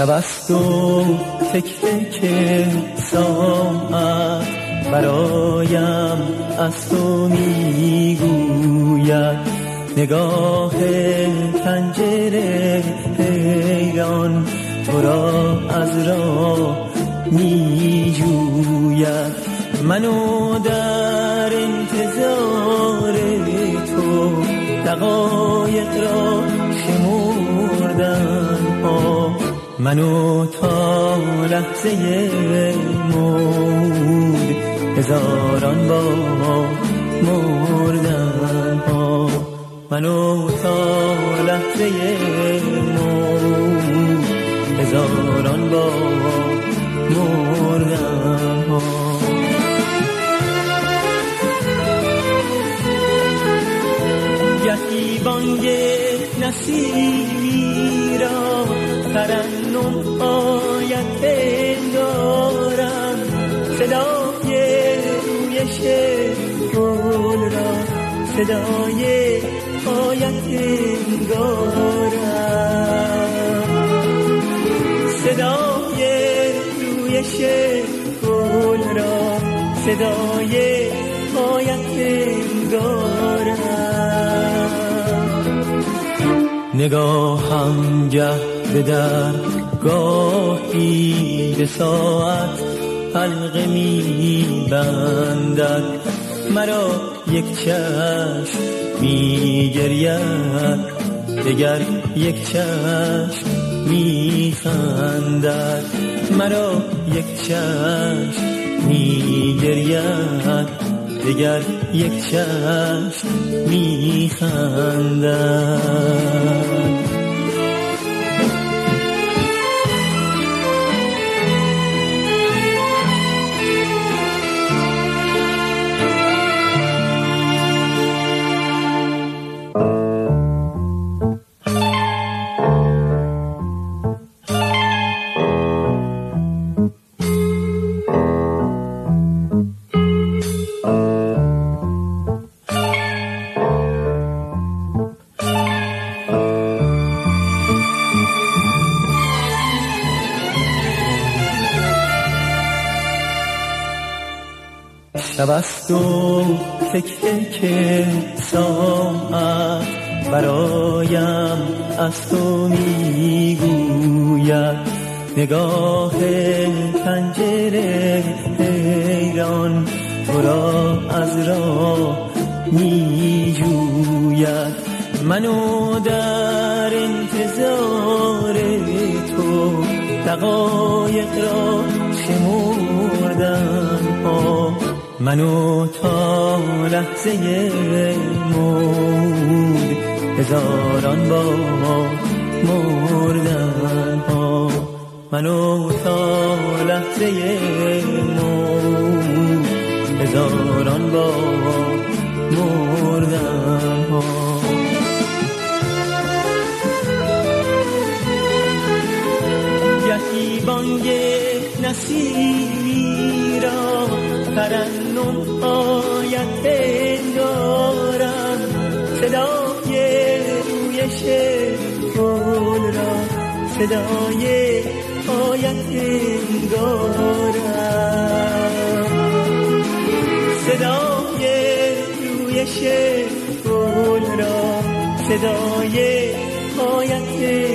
شب است و تک تک ساعت برایم از تو میگوید، نگاه پنجره حیران تو را از راه میجوید. منو در انتظار تو دقایق را شمردم ها، منو تا لحظه مرد هزاران بار مردم ها، منو تا لحظه مرد هزاران بار مردم ها. یکی بانگ نسیمی را ترنم آیت دارم، صدای رویش گل را صدای آیت دارم، صدای رویش گل را صدای آیت دارم. نگاهم گه به در گاهی به ساعت حلقه می بندد، مرا یک چشم می گرید دگر یک چشم می خندد، مرا یک چشم می گرید دگر یک چشم می خندد. شب است و تک تک ساعت برایم از تو میگوید، نگاه پنجره حیران تو را از راه میجوید. منو در انتظار تو دقایق را شمردم ها، منو تا لحظه مرد هزاران بار مردم ها، منو تا لحظه مرد هزاران بار مردم ها. یکی بانگ نسیمی را ترنم آیت دارم، صدای رویش گل را صدای آیت دارم، صدای رویش گل را صدای آیت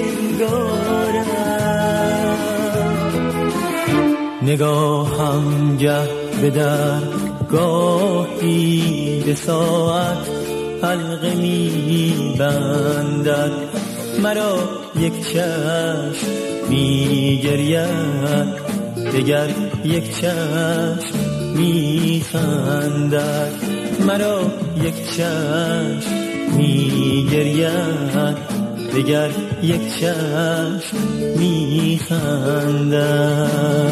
دارم. نگاهم گه به در گاهی به ساعت حلقه می بندد، مرا یک چشم می گرید دگر یک چشم می خندد، مرا یک چشم می گرید دگر یک چشم می خندد.